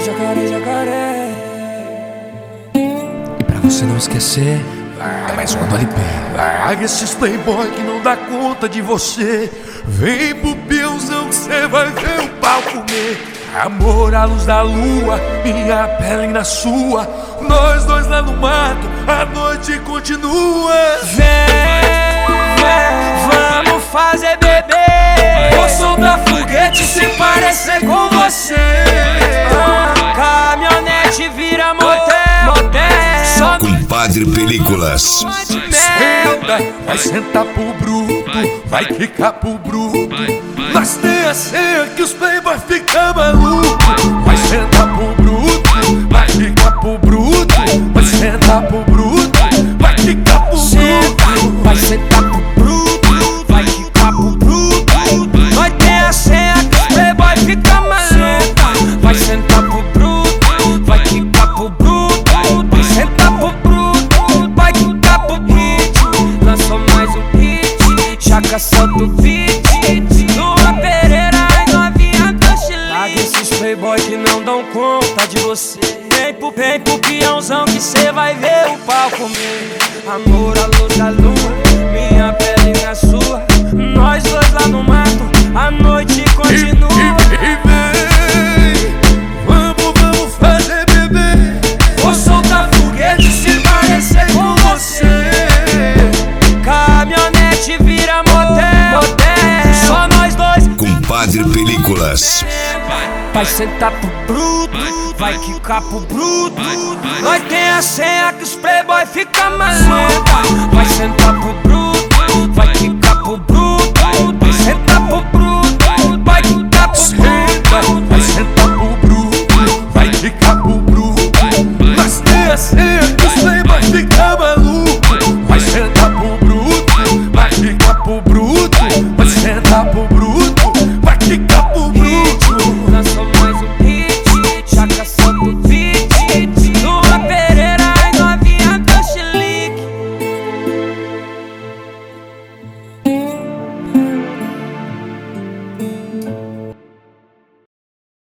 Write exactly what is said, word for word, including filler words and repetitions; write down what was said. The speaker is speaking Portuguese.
jacaré, jacaré. E pra você não esquecer, é mais uma do L P. Larga esses playboy que não dá conta de você. Vem pro peãozão que cê vai ver o pau comer. Amor à luz da lua, minha pele na sua. Nós dois lá no mato, a noite continua. Vem, vem, vamos fazer bebê. Vou soltar foguete se parecer com você. ah, Caminhonete vira motel, motel. Só Compadre Películas. Senta, vai sentar pro bruto, vai quicar pro bruto. Nós tem a senha que os playboy ficam maluco. Vai sentar pro bruto, vai quicar pro bruto. Vai sentar pro bruto, vai quicar pro bruto. vai sentar pro bruto, vai quicar pro bruto. Nós tem a senha que os playboy fica maluco. Vai sentar pro bruto, vai quicar pro bruto. Vai sentar pro bruto, vai quicar pro bruto. Lançou mais um hit, Jaca solta o beat. Lua Pereira e novinha do Chile. Larga esses playboy que não dão conta de você. Vem pro, vem pro peãozão que cê vai ver o pau comer. Amor à luz da lua, minha pele na sua. Nós dois lá no mato, a noite continua. E, e, e vem, vamos, vamos fazer bebê. Vou soltar foguete se parecer com você. Caminhonete vira motel, motel. Só nós dois. Compadre Películas. Vai sentar pro bruto, vai quicar pro bruto. Nós tem a senha que os playboy fica maluco. Vai sentar pro bruto, vai quicar pro bruto. Vai sentar pro bruto, vai quicar pro bruto. Vai sentar pro